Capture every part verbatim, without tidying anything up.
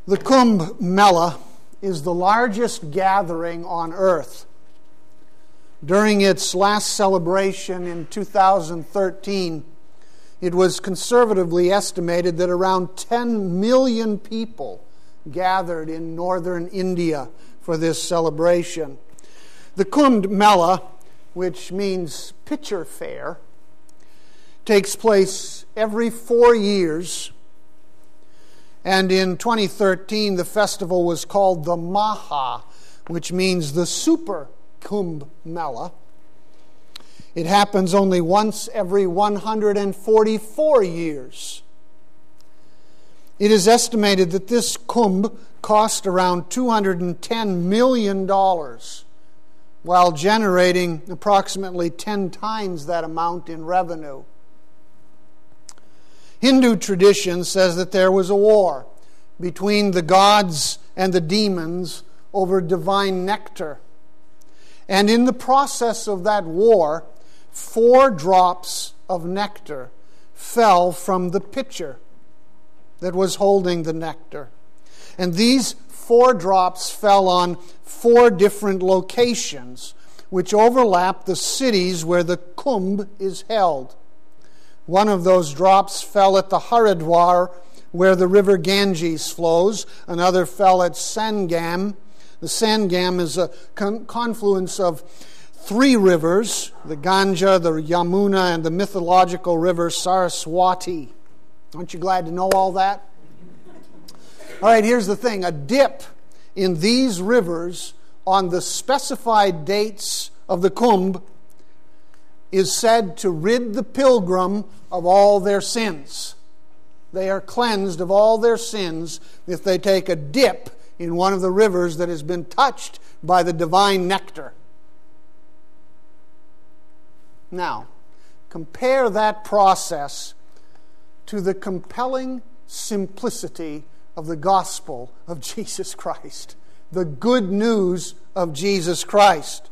The Kumbh Mela is the largest gathering on earth. During its last celebration in two thousand thirteen, it was conservatively estimated that around ten million people gathered in northern India for this celebration. The Kumbh Mela, which means pitcher fair, takes place every four years. And in twenty thirteen, the festival was called the Maha, which means the Super Kumbh Mela. It happens only once every one hundred forty-four years. It is estimated that this Kumbh cost around two hundred ten million dollars, while generating approximately ten times that amount in revenue. Hindu tradition says that there was a war between the gods and the demons over divine nectar. And in the process of that war, four drops of nectar fell from the pitcher that was holding the nectar. And these four drops fell on four different locations, which overlap the cities where the Kumbh is held. One of those drops fell at the Haridwar, where the river Ganges flows. Another fell at Sangam. The Sangam is a con- confluence of three rivers, the Ganga, the Yamuna, and the mythological river Saraswati. Aren't you glad to know all that? All right, here's the thing. A dip in these rivers on the specified dates of the Kumbh is said to rid the pilgrim of all their sins. They are cleansed of all their sins if they take a dip in one of the rivers that has been touched by the divine nectar. Now, compare that process to the compelling simplicity of the gospel of Jesus Christ, the good news of Jesus Christ.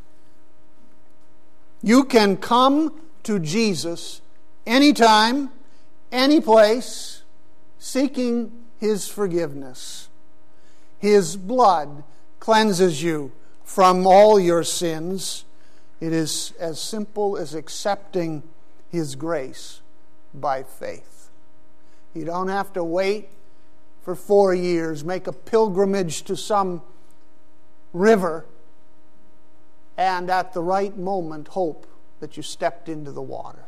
You can come to Jesus anytime, any place, seeking His forgiveness. His blood cleanses you from all your sins. It is as simple as accepting His grace by faith. You don't have to wait for four years, make a pilgrimage to some river, and at the right moment hope that you stepped into the water.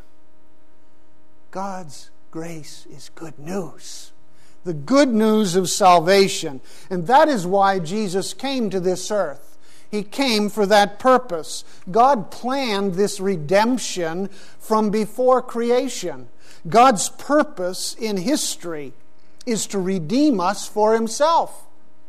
God's grace is good news. The good news of salvation. And that is why Jesus came to this earth. He came for that purpose. God planned this redemption from before creation. God's purpose in history is to redeem us for Himself.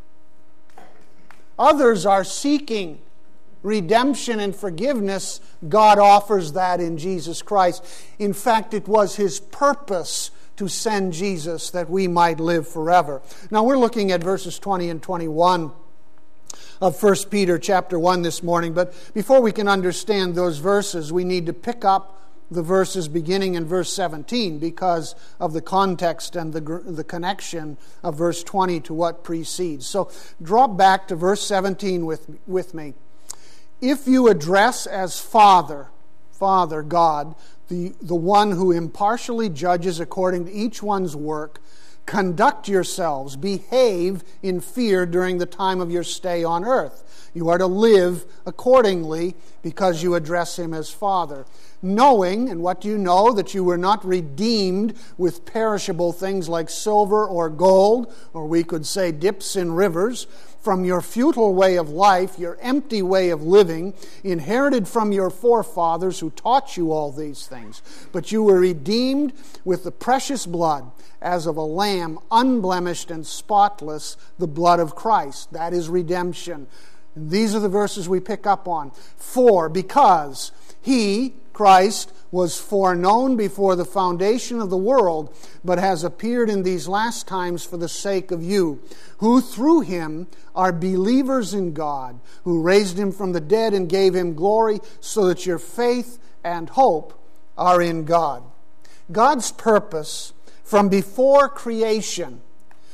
Others are seeking redemption and forgiveness. God offers that in Jesus Christ. In fact, it was His purpose to send Jesus that we might live forever. Now we're looking at verses twenty and twenty-one of First Peter chapter one this morning. But before we can understand those verses, we need to pick up the verses beginning in verse seventeen because of the context and the, the connection of verse twenty to what precedes. So drop back to verse seventeen with, with me. If you address as Father, Father, God, the, the one who impartially judges according to each one's work, conduct yourselves, behave in fear during the time of your stay on earth. You are to live accordingly because you address Him as Father. Knowing, and what do you know? That you were not redeemed with perishable things like silver or gold, or we could say dips in rivers, from your futile way of life, your empty way of living, inherited from your forefathers who taught you all these things. But you were redeemed with the precious blood, as of a lamb, unblemished and spotless, the blood of Christ. That is redemption. And these are the verses we pick up on. For, because He, Christ, was foreknown before the foundation of the world, but has appeared in these last times for the sake of you, who through Him are believers in God, who raised Him from the dead and gave Him glory, so that your faith and hope are in God. God's purpose from before creation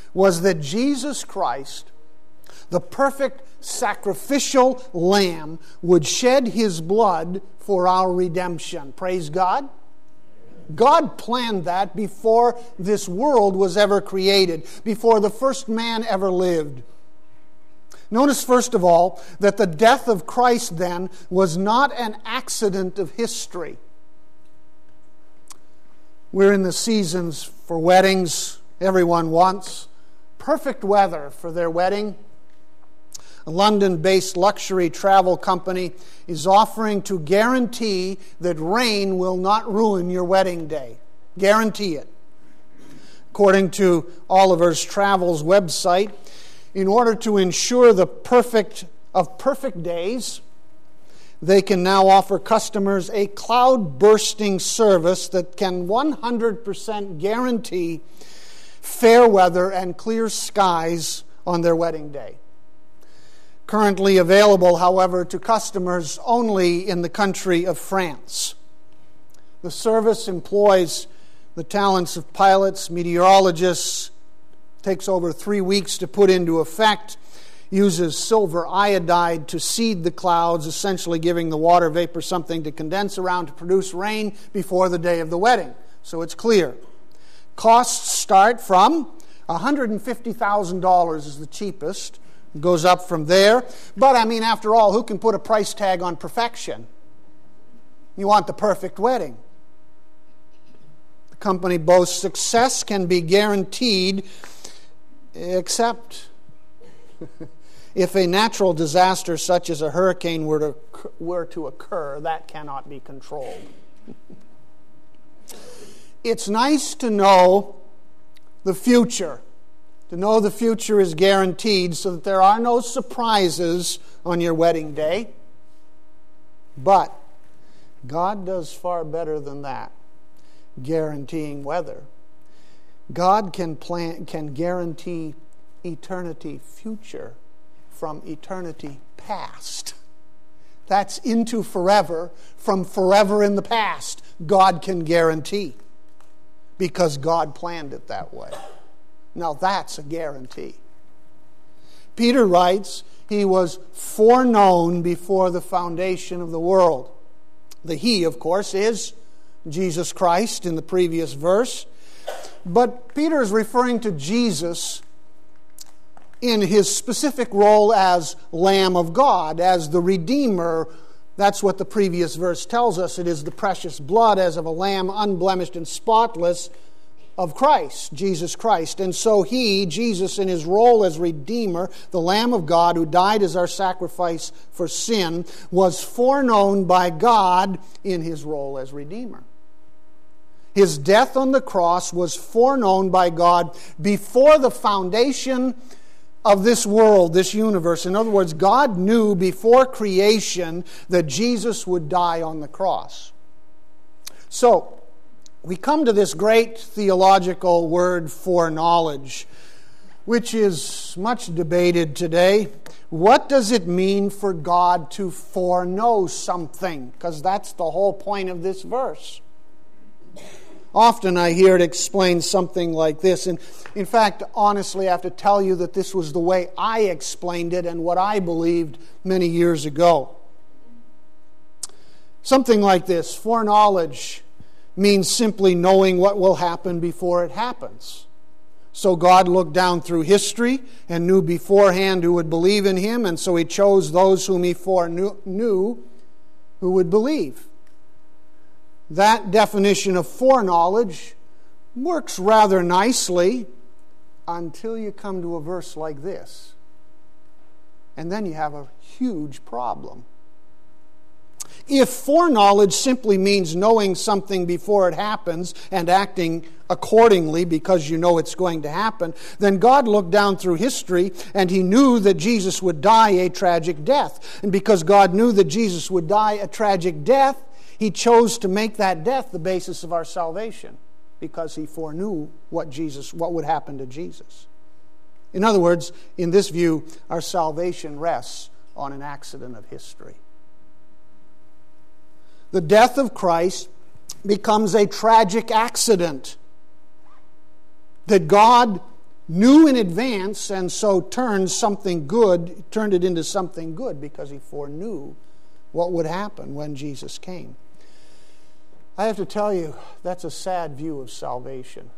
was that Jesus Christ, the perfect sacrificial lamb, would shed his blood for our redemption. Praise God. God planned that before this world was ever created, before the first man ever lived. Notice, first of all, that the death of Christ then was not an accident of history. We're in the seasons for weddings. Everyone wants perfect weather for their wedding. A London-based luxury travel company is offering to guarantee that rain will not ruin your wedding day. Guarantee it. According to Oliver's Travels website, in order to ensure the perfect of perfect days, they can now offer customers a cloud-bursting service that can one hundred percent guarantee fair weather and clear skies on their wedding day. Currently available, however, to customers only in the country of France. The service employs the talents of pilots, meteorologists, takes over three weeks to put into effect, uses silver iodide to seed the clouds, essentially giving the water vapor something to condense around to produce rain before the day of the wedding. So it's clear. Costs start from one hundred fifty thousand dollars is the cheapest. It goes up from there. But, I mean, after all, who can put a price tag on perfection? You want the perfect wedding. The company boasts success can be guaranteed, except if a natural disaster such as a hurricane were to, were to occur, that cannot be controlled. It's nice to know the future, to know the future is guaranteed so that there are no surprises on your wedding day. But God does far better than that, guaranteeing weather. God can plan, can guarantee eternity future from eternity past. That's into forever, from forever in the past. God can guarantee, because God planned it that way. Now that's a guarantee. Peter writes, he was foreknown before the foundation of the world. The he, of course, is Jesus Christ in the previous verse. But Peter is referring to Jesus in his specific role as Lamb of God, as the Redeemer. That's what the previous verse tells us. It is the precious blood as of a lamb, unblemished and spotless, of Christ, Jesus Christ. And so he, Jesus, in his role as Redeemer, the Lamb of God who died as our sacrifice for sin, was foreknown by God in his role as Redeemer. His death on the cross was foreknown by God before the foundation of this world, this universe. In other words, God knew before creation that Jesus would die on the cross. So, we come to this great theological word, foreknowledge, which is much debated today. What does it mean for God to foreknow something? Because that's the whole point of this verse. Often I hear it explained something like this. And in fact, honestly, I have to tell you that this was the way I explained it and what I believed many years ago. Something like this: foreknowledge means simply knowing what will happen before it happens. So God looked down through history and knew beforehand who would believe in him, and so he chose those whom he foreknew who would believe. That definition of foreknowledge works rather nicely until you come to a verse like this. And then you have a huge problem. If foreknowledge simply means knowing something before it happens and acting accordingly because you know it's going to happen, then God looked down through history and he knew that Jesus would die a tragic death. And because God knew that Jesus would die a tragic death, he chose to make that death the basis of our salvation, because he foreknew what Jesus, what would happen to Jesus. In other words, in this view, our salvation rests on an accident of history. The death of Christ becomes a tragic accident that God knew in advance and so turned something good, turned it into something good because he foreknew what would happen when Jesus came. I have to tell you, that's a sad view of salvation.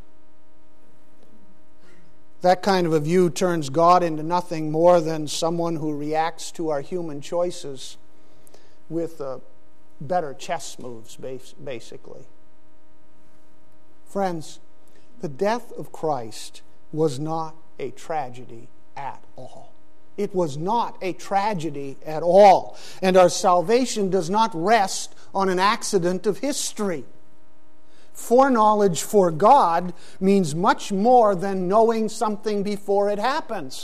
That kind of a view turns God into nothing more than someone who reacts to our human choices with uh, better chess moves, basically. Friends, the death of Christ was not a tragedy at all. It was not a tragedy at all. And our salvation does not rest on an accident of history. Foreknowledge for God means much more than knowing something before it happens.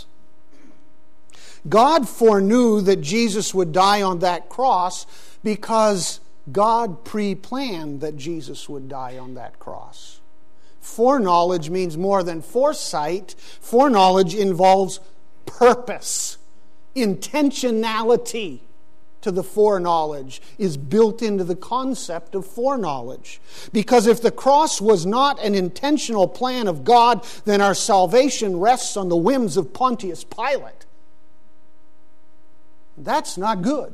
God foreknew that Jesus would die on that cross because God pre-planned that Jesus would die on that cross. Foreknowledge means more than foresight. Foreknowledge involves purpose, intentionality. To the foreknowledge is built into the concept of foreknowledge. Because if the cross was not an intentional plan of God, then our salvation rests on the whims of Pontius Pilate. That's not good.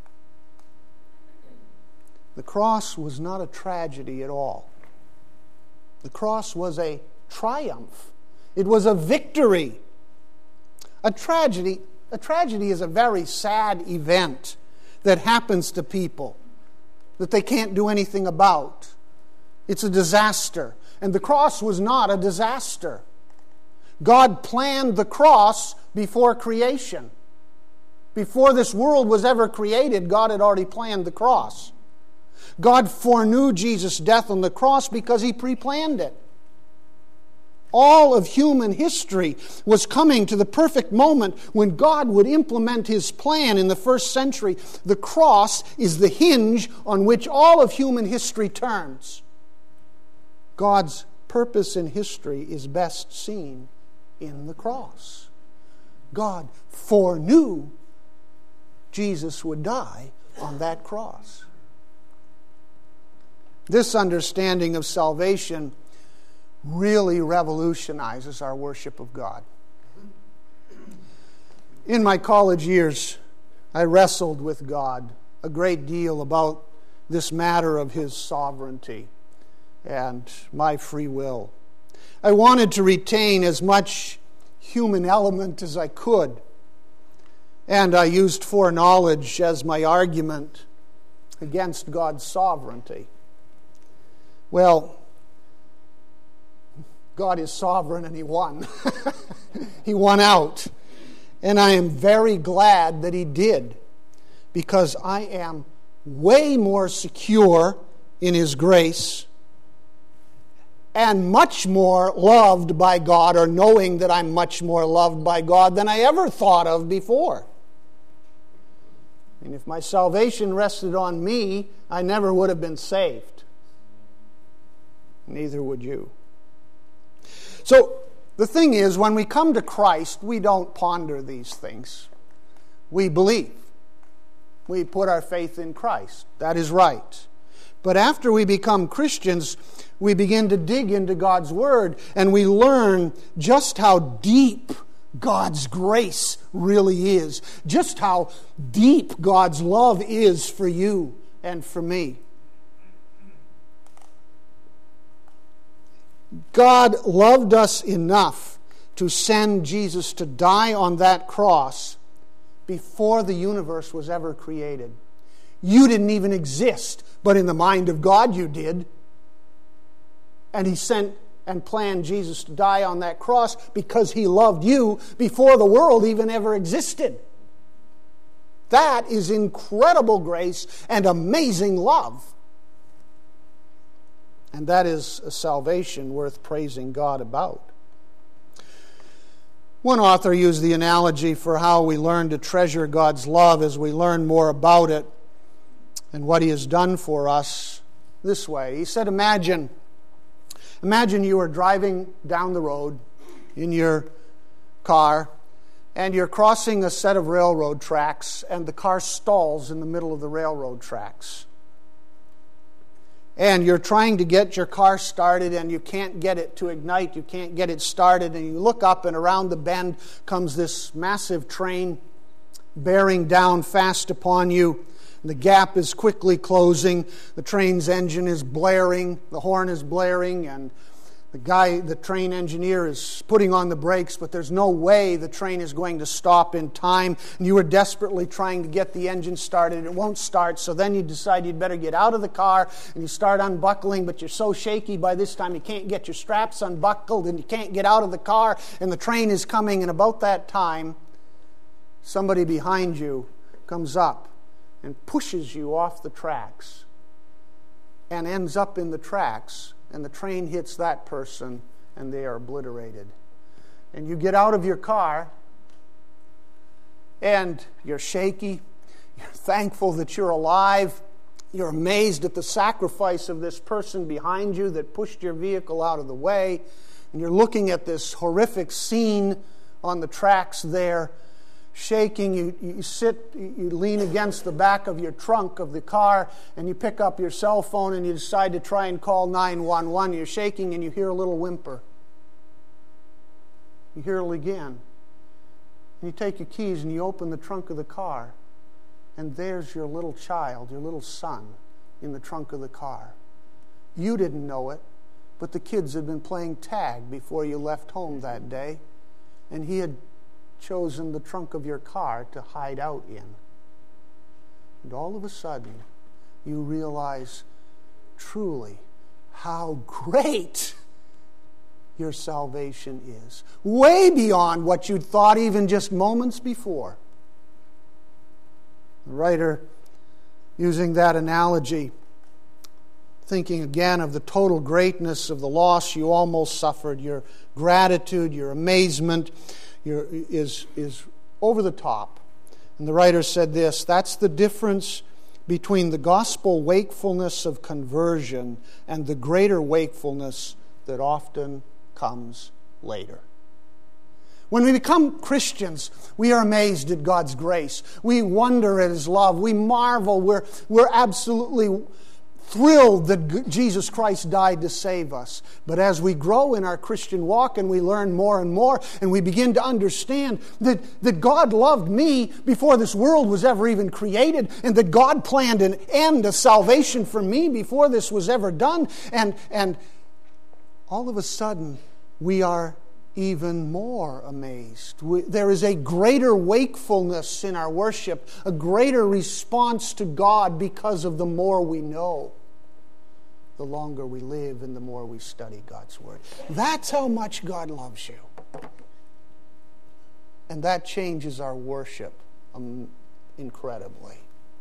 The cross was not a tragedy at all. The cross was a triumph. It was a victory. A tragedy, a tragedy is a very sad event that happens to people that they can't do anything about. It's a disaster. And the cross was not a disaster. God planned the cross before creation. Before this world was ever created, God had already planned the cross. God foreknew Jesus' death on the cross because He pre-planned it. All of human history was coming to the perfect moment when God would implement His plan in the first century. The cross is the hinge on which all of human history turns. God's purpose in history is best seen in the cross. God foreknew Jesus would die on that cross. This understanding of salvation really revolutionizes our worship of God. In my college years, I wrestled with God a great deal about this matter of His sovereignty and my free will. I wanted to retain as much human element as I could, and I used foreknowledge as my argument against God's sovereignty. Well, God is sovereign and He won. He won out. And I am very glad that He did, because I am way more secure in His grace and much more loved by God, or knowing that I'm much more loved by God than I ever thought of before. And if my salvation rested on me, I never would have been saved. Neither would you. So, the thing is, when we come to Christ, we don't ponder these things. We believe. We put our faith in Christ. That is right. But after we become Christians, we begin to dig into God's Word, and we learn just how deep God's grace really is. Just how deep God's love is for you and for me. God loved us enough to send Jesus to die on that cross before the universe was ever created. You didn't even exist, but in the mind of God you did. And He sent and planned Jesus to die on that cross because He loved you before the world even ever existed. That is incredible grace and amazing love. And that is a salvation worth praising God about. One author used the analogy for how we learn to treasure God's love as we learn more about it and what He has done for us this way. He said, imagine, imagine you are driving down the road in your car, and you're crossing a set of railroad tracks, and the car stalls in the middle of the railroad tracks. and you're trying to get your car started and you can't get it to ignite, you can't get it started, and you look up and around the bend comes this massive train bearing down fast upon you. The gap is quickly closing, the train's engine is blaring, the horn is blaring, and the guy, the train engineer, is putting on the brakes, but there's no way the train is going to stop in time. And you are desperately trying to get the engine started. It won't start, so then you decide you'd better get out of the car, and you start unbuckling, but you're so shaky by this time you can't get your straps unbuckled, and you can't get out of the car, and the train is coming. And about that time, somebody behind you comes up and pushes you off the tracks and ends up in the tracks. And the train hits that person, and they are obliterated. And you get out of your car, and you're shaky. You're thankful that you're alive. You're amazed at the sacrifice of this person behind you that pushed your vehicle out of the way. And you're looking at this horrific scene on the tracks there, shaking. You, you sit, you lean against the back of your trunk of the car, and you pick up your cell phone and you decide to try and call nine one one. You're shaking and you hear a little whimper. You hear it again. And you take your keys and you open the trunk of the car, and there's your little child, your little son, in the trunk of the car. You didn't know it, but the kids had been playing tag before you left home that day, and he had chosen the trunk of your car to hide out in. And all of a sudden, you realize truly how great your salvation is. Way beyond what you'd thought even just moments before. The writer, using that analogy, thinking again of the total greatness of the loss you almost suffered, your gratitude, your amazement, Your, is, is over the top. And the writer said this: that's the difference between the gospel wakefulness of conversion and the greater wakefulness that often comes later. When we become Christians, we are amazed at God's grace. We wonder at His love. We marvel. We're, we're absolutely thrilled that Jesus Christ died to save us. But as we grow in our Christian walk and we learn more and more, and we begin to understand that, that God loved me before this world was ever even created, and that God planned an end, a salvation for me before this was ever done, and, and all of a sudden we are even more amazed. We, there is a greater wakefulness in our worship, a greater response to God because of the more we know, the longer we live, and the more we study God's Word. That's how much God loves you. And that changes our worship um, incredibly.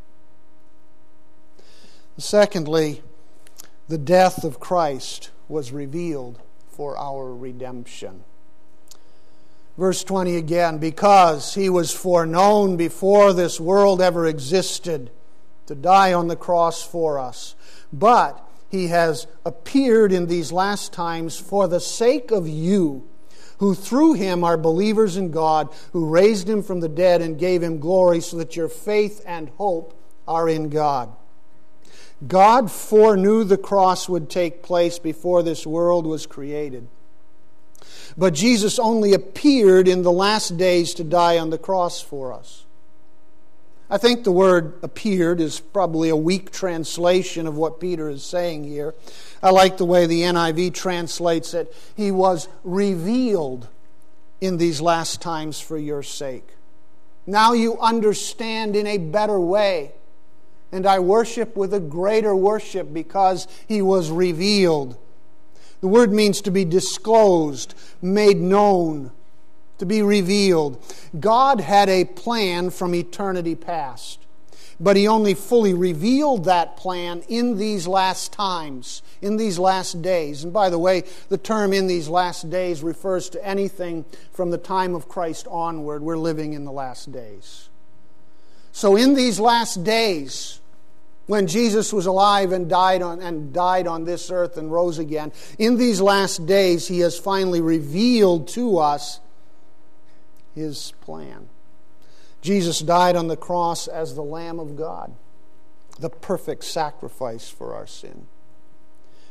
Secondly, the death of Christ was revealed for our redemption. Verse twenty again, because He was foreknown before this world ever existed to die on the cross for us. But He has appeared in these last times for the sake of you, who through Him are believers in God, who raised Him from the dead and gave Him glory, so that your faith and hope are in God. God foreknew the cross would take place before this world was created. But Jesus only appeared in the last days to die on the cross for us. I think the word appeared is probably a weak translation of what Peter is saying here. I like the way the N I V translates it. He was revealed in these last times for your sake. Now you understand in a better way. And I worship with a greater worship because He was revealed. The word means to be disclosed, made known, to be revealed. God had a plan from eternity past, but He only fully revealed that plan in these last times, in these last days. And by the way, the term "in these last days" refers to anything from the time of Christ onward. We're living in the last days. So in these last days, when Jesus was alive and died on and died on this earth and rose again, in these last days He has finally revealed to us His plan. Jesus died on the cross as the Lamb of God, the perfect sacrifice for our sin.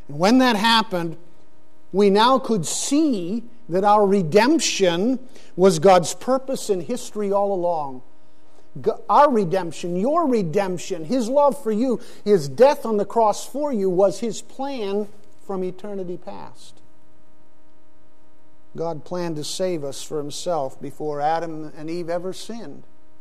And when that happened, we now could see that our redemption was God's purpose in history all along. Our redemption, your redemption, His love for you, His death on the cross for you was His plan from eternity past. God planned to save us for Himself before Adam and Eve ever sinned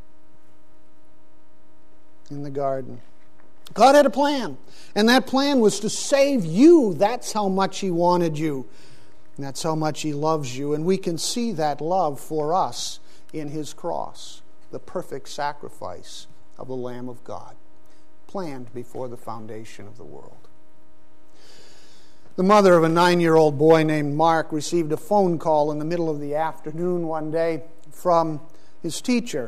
in the garden. God had a plan, and that plan was to save you. That's how much He wanted you, and that's how much He loves you, and we can see that love for us in His cross, the perfect sacrifice of the Lamb of God, planned before the foundation of the world. The mother of a nine-year-old boy named Mark received a phone call in the middle of the afternoon one day from his teacher.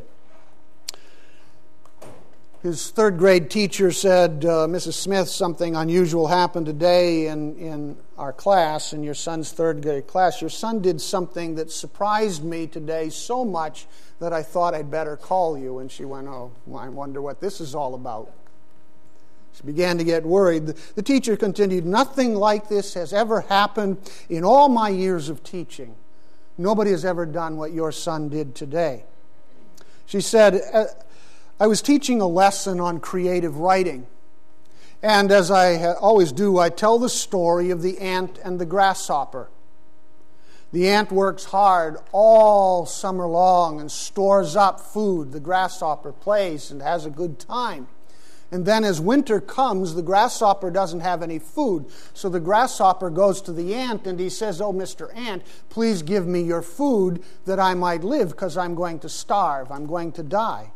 His third grade teacher said, uh, Missus Smith, something unusual happened today in, in our class, in your son's third grade class. Your son did something that surprised me today so much that I thought I'd better call you. And she went, oh, I wonder what this is all about. She began to get worried. The teacher continued, nothing like this has ever happened in all my years of teaching. Nobody has ever done what your son did today. She said, I was teaching a lesson on creative writing. And as I always do, I tell the story of the ant and the grasshopper. The ant works hard all summer long and stores up food. The grasshopper plays and has a good time. And then as winter comes, the grasshopper doesn't have any food. So the grasshopper goes to the ant and he says, oh, Mister Ant, please give me your food that I might live, because I'm going to starve. I'm going to die.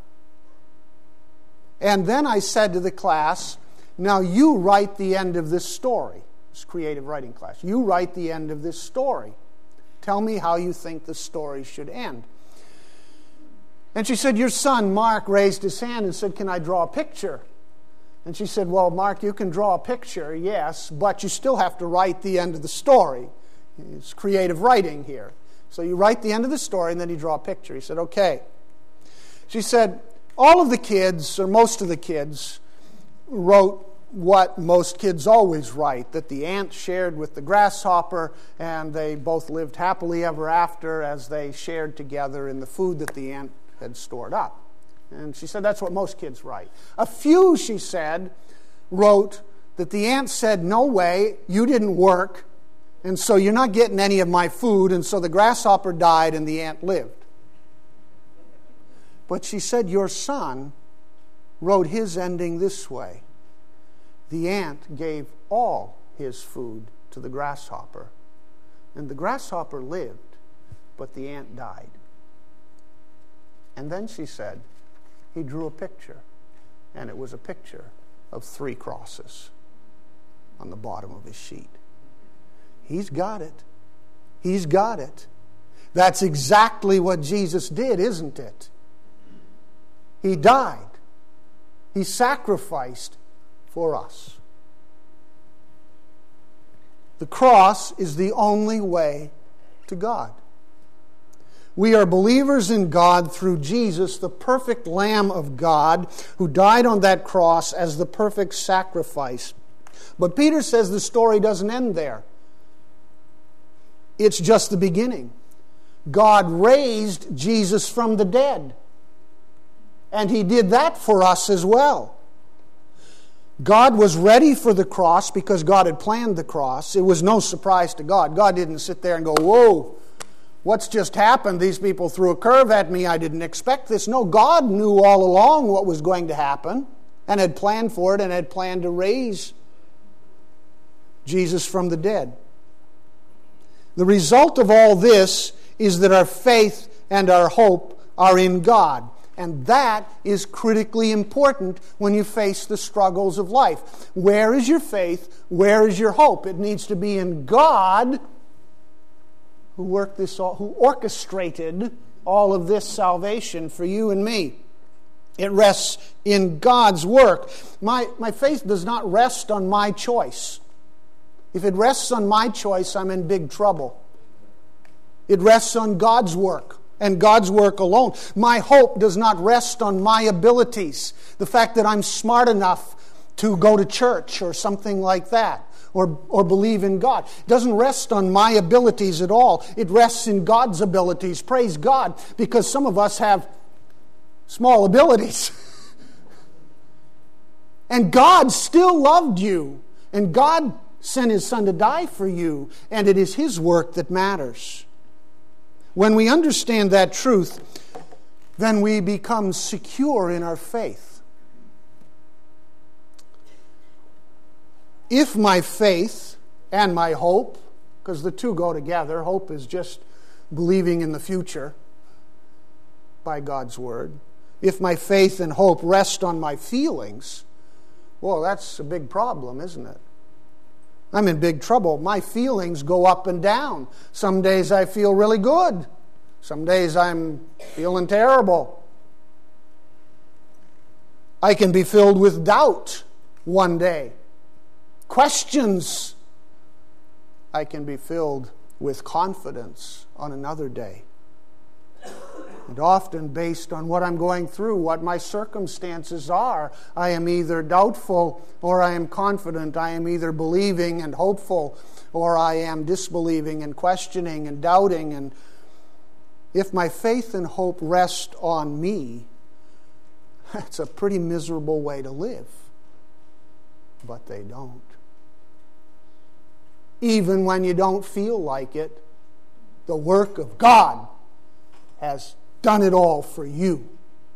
And then I said to the class, now you write the end of this story. It's creative writing class. You write the end of this story. Tell me how you think the story should end. And she said, your son, Mark, raised his hand and said, can I draw a picture? And she said, well, Mark, you can draw a picture, yes, but you still have to write the end of the story. It's creative writing here. So you write the end of the story and then you draw a picture. He said, okay. She said, all of the kids, or most of the kids, wrote what most kids always write, that the ant shared with the grasshopper and they both lived happily ever after as they shared together in the food that the ant had stored up. And she said that's what most kids write. A few, she said, wrote that the ant said, no way, you didn't work, and so you're not getting any of my food, and so the grasshopper died and the ant lived. But she said your son wrote his ending this way. The ant gave all his food to the grasshopper, and the grasshopper lived, but the ant died. And then she said, he drew a picture, and it was a picture of three crosses on the bottom of his sheet. He's got it. He's got it. That's exactly what Jesus did, isn't it? He died. He sacrificed for us. The cross is the only way to God. We are believers in God through Jesus, the perfect Lamb of God, who died on that cross as the perfect sacrifice. But Peter says the story doesn't end there. It's just the beginning. God raised Jesus from the dead. And He did that for us as well. God was ready for the cross because God had planned the cross. It was no surprise to God. God didn't sit there and go, whoa, what's just happened? These people threw a curve at me. I didn't expect this. No, God knew all along what was going to happen and had planned for it and had planned to raise Jesus from the dead. The result of all this is that our faith and our hope are in God. And that is critically important when you face the struggles of life. Where is your faith? Where is your hope? It needs to be in God, who worked this all, who orchestrated all of this salvation for you and me. It rests in God's work. My, my faith does not rest on my choice. If it rests on my choice, I'm in big trouble. It rests on God's work and God's work alone. My hope does not rest on my abilities, the fact that I'm smart enough to go to church or something like that, or, or believe in God. It doesn't rest on my abilities at all. It rests in God's abilities. Praise God, because some of us have small abilities. And God still loved you. And God sent His Son to die for you. And it is His work that matters. When we understand that truth, then we become secure in our faith. If my faith and my hope, because the two go together, hope is just believing in the future by God's Word. If my faith and hope rest on my feelings, well, that's a big problem, isn't it? I'm in big trouble. My feelings go up and down. Some days I feel really good. Some days I'm feeling terrible. I can be filled with doubt one day. Questions. I can be filled with confidence on another day. And often based on what I'm going through, what my circumstances are, I am either doubtful or I am confident. I am either believing and hopeful or I am disbelieving and questioning and doubting. And if my faith and hope rest on me, that's a pretty miserable way to live. But they don't. Even when you don't feel like it, the work of God has done it all for you.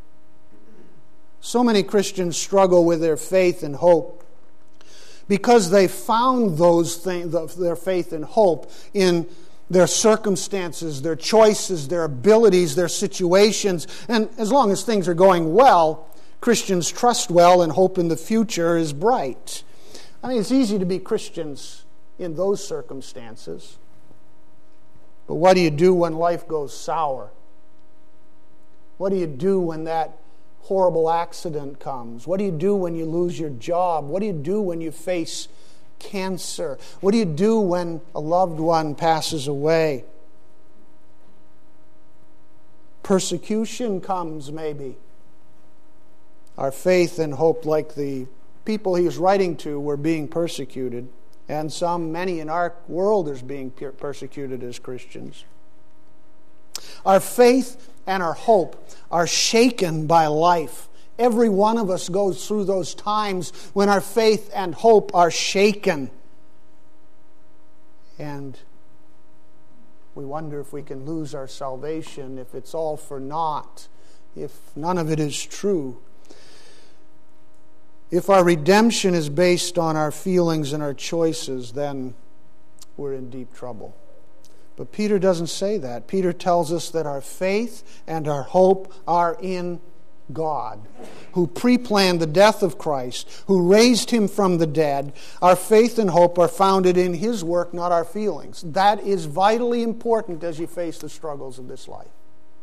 So many Christians struggle with their faith and hope because they found those things, their faith and hope in their circumstances, their choices, their abilities, their situations. And as long as things are going well, Christians trust well and hope in the future is bright. I mean, it's easy to be Christians in those circumstances. But what do you do when life goes sour? What do you do when that horrible accident comes? What do you do when you lose your job? What do you do when you face cancer? What do you do when a loved one passes away? Persecution comes, maybe. Our faith and hope, like the people he was writing to, were being persecuted. And some, many in our world, is being persecuted as Christians. Our faith and our hope are shaken by life. Every one of us goes through those times when our faith and hope are shaken. And we wonder if we can lose our salvation, if it's all for naught, if none of it is true. If our redemption is based on our feelings and our choices, then we're in deep trouble. But Peter doesn't say that. Peter tells us that our faith and our hope are in God, who pre-planned the death of Christ, who raised Him from the dead. Our faith and hope are founded in His work, not our feelings. That is vitally important as you face the struggles of this life.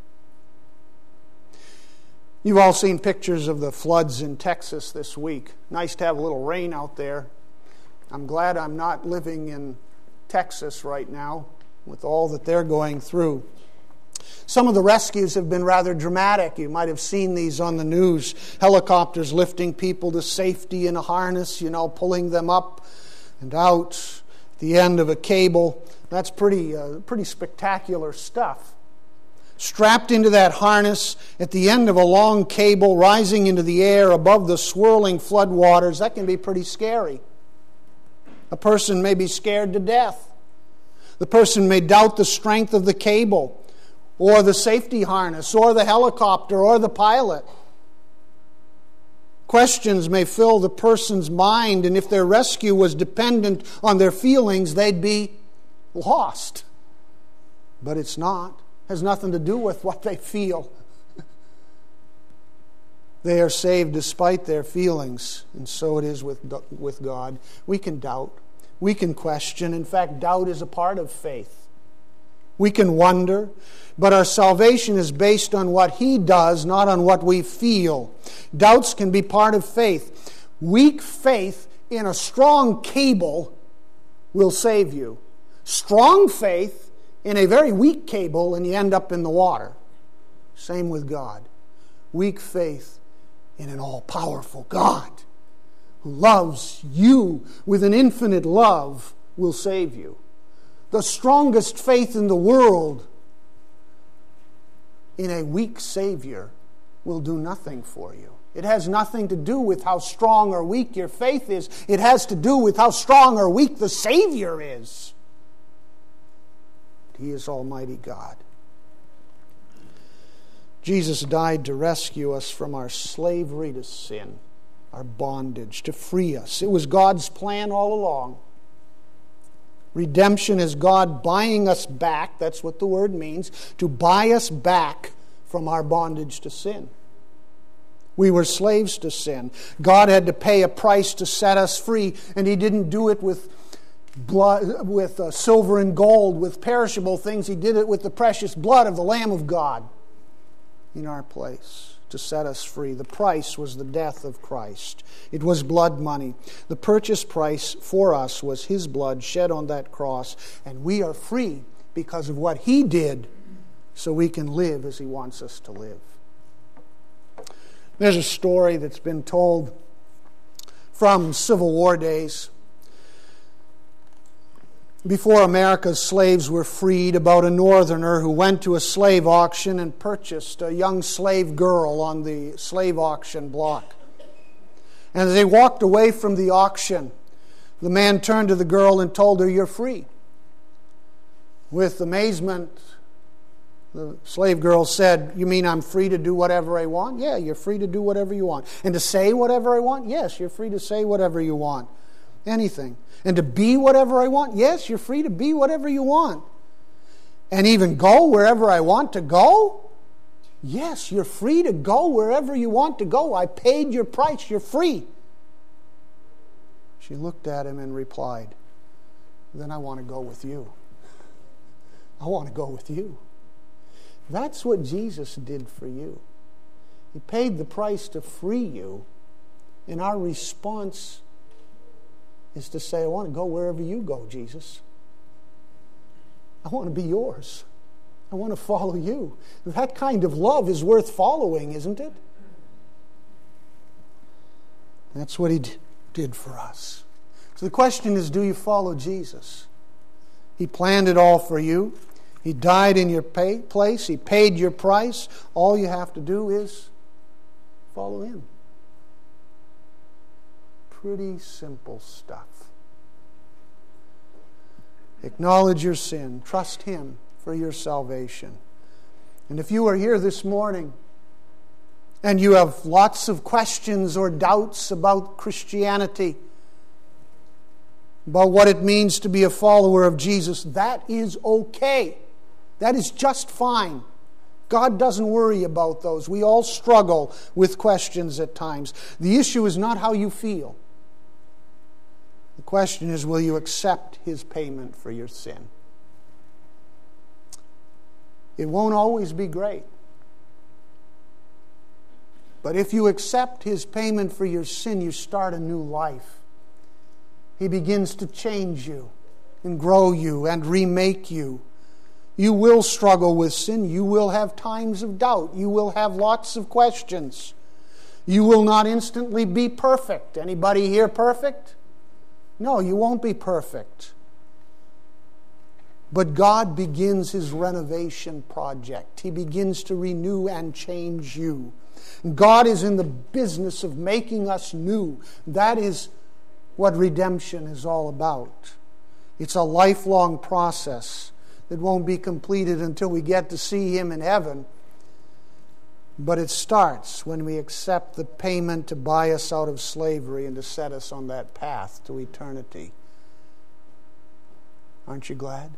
You've all seen pictures of the floods in Texas this week. Nice to have a little rain out there. I'm glad I'm not living in Texas right now with all that they're going through. Some of the rescues have been rather dramatic. You might have seen these on the news. Helicopters lifting people to safety in a harness, you know, pulling them up and out at the end of a cable. That's pretty, uh, pretty spectacular stuff. Strapped into that harness at the end of a long cable rising into the air above the swirling floodwaters, that can be pretty scary. A person may be scared to death. The person may doubt the strength of the cable or the safety harness or the helicopter or the pilot. Questions may fill the person's mind, and if their rescue was dependent on their feelings, they'd be lost. But it's not. It has nothing to do with what they feel. They are saved despite their feelings, and so it is with, with God. We can doubt. We can question. In fact, doubt is a part of faith. We can wonder, but our salvation is based on what He does, not on what we feel. Doubts can be part of faith. Weak faith in a strong cable will save you. Strong faith in a very weak cable and you end up in the water. Same with God. Weak faith in an all-powerful God who loves you with an infinite love, will save you. The strongest faith in the world in a weak Savior will do nothing for you. It has nothing to do with how strong or weak your faith is. It has to do with how strong or weak the Savior is. He is Almighty God. Jesus died to rescue us from our slavery to sin, our bondage, to free us. It was God's plan all along. Redemption is God buying us back, that's what the word means, to buy us back from our bondage to sin. We were slaves to sin. God had to pay a price to set us free, and He didn't do it with blood, with uh, silver and gold, with perishable things. He did it with the precious blood of the Lamb of God in our place to set us free. The price was the death of Christ. It was blood money. The purchase price for us was His blood shed on that cross, and we are free because of what He did, so we can live as He wants us to live. There's a story that's been told from Civil War days, before America's slaves were freed, about a northerner who went to a slave auction and purchased a young slave girl on the slave auction block. And as they walked away from the auction, the man turned to the girl and told her, "You're free." With amazement, the slave girl said, "You mean I'm free to do whatever I want?" "Yeah, you're free to do whatever you want." "And to say whatever I want?" "Yes, you're free to say whatever you want." Anything. "And to be whatever I want?" "Yes, you're free to be whatever you want." "And even go wherever I want to go?" "Yes, you're free to go wherever you want to go. I paid your price. You're free." She looked at him and replied, "Then I want to go with you. I want to go with you." That's what Jesus did for you. He paid the price to free you, and our response is to say, "I want to go wherever you go, Jesus. I want to be yours. I want to follow you." That kind of love is worth following, isn't it? That's what He did for us. So the question is, do you follow Jesus? He planned it all for you. He died in your pay, place. He paid your price. All you have to do is follow Him. Pretty simple stuff. Acknowledge your sin. Trust Him for your salvation. And if you are here this morning and you have lots of questions or doubts about Christianity, about what it means to be a follower of Jesus, that is okay. That is just fine. God doesn't worry about those. We all struggle with questions at times. The issue is not how you feel. The question is, will you accept His payment for your sin? It won't always be great. But if you accept His payment for your sin, you start a new life. He begins to change you and grow you and remake you. You will struggle with sin. You will have times of doubt. You will have lots of questions. You will not instantly be perfect. Anybody here perfect? No, you won't be perfect. But God begins His renovation project. He begins to renew and change you. God is in the business of making us new. That is what redemption is all about. It's a lifelong process that won't be completed until we get to see Him in heaven. But it starts when we accept the payment to buy us out of slavery and to set us on that path to eternity. Aren't you glad?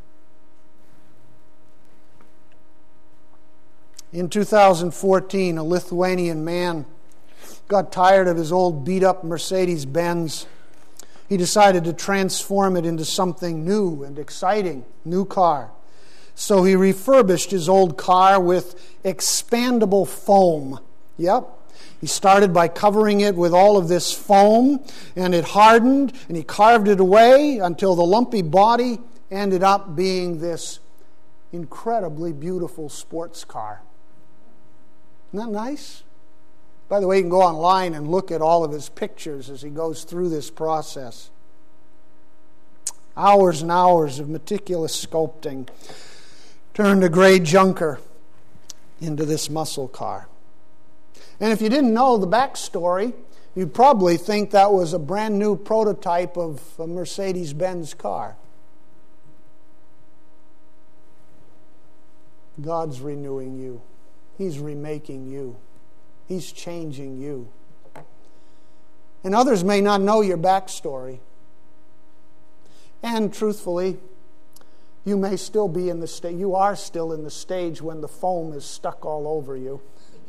In two thousand fourteen, a Lithuanian man got tired of his old beat-up Mercedes-Benz. He decided to transform it into something new and exciting, new car. So he refurbished his old car with expandable foam. Yep. He started by covering it with all of this foam, and it hardened, and he carved it away until the lumpy body ended up being this incredibly beautiful sports car. Isn't that nice? By the way, you can go online and look at all of his pictures as he goes through this process. Hours and hours of meticulous sculpting turned a gray junker into this muscle car. And if you didn't know the backstory, you'd probably think that was a brand new prototype of a Mercedes-Benz car. God's renewing you. He's remaking you. He's changing you. And others may not know your backstory. And truthfully, you may still be in the stage, you are still in the stage when the foam is stuck all over you.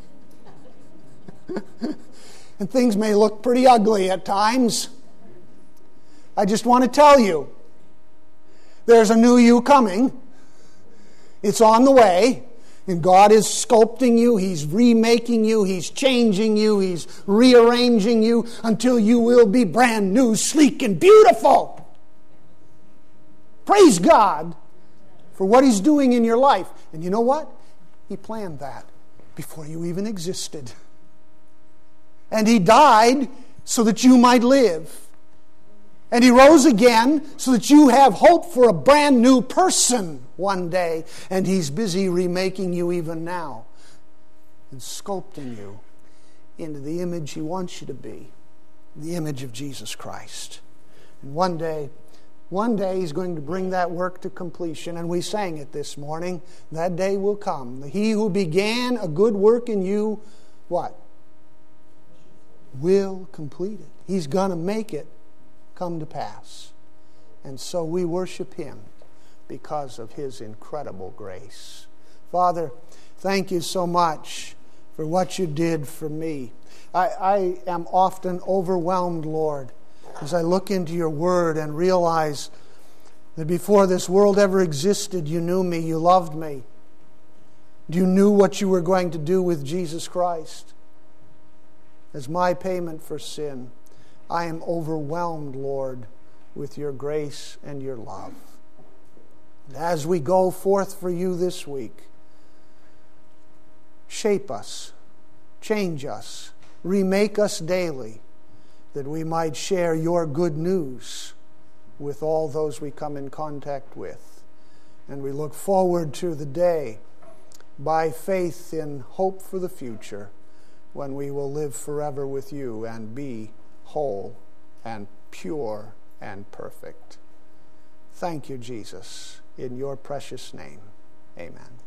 And things may look pretty ugly at times. I just want to tell you, there's a new you coming. It's on the way. And God is sculpting you. He's remaking you. He's changing you. He's rearranging you until you will be brand new, sleek, and beautiful. Praise God for what He's doing in your life. And you know what? He planned that before you even existed. And He died so that you might live. And He rose again so that you have hope for a brand new person one day. And He's busy remaking you even now and sculpting you into the image He wants you to be, the image of Jesus Christ. And one day, one day He's going to bring that work to completion. And we sang it this morning. That day will come. He who began a good work in you, what? Will complete it. He's going to make it come to pass. And so we worship Him because of His incredible grace. Father, thank You so much for what You did for me. I, I am often overwhelmed, Lord, as I look into Your Word and realize that before this world ever existed, You knew me, You loved me. You knew what You were going to do with Jesus Christ as my payment for sin. I am overwhelmed, Lord, with Your grace and Your love. And as we go forth for You this week, shape us, change us, remake us daily, that we might share Your good news with all those we come in contact with. And we look forward to the day, by faith in hope for the future, when we will live forever with You and be whole and pure and perfect. Thank You, Jesus. In Your precious name, amen.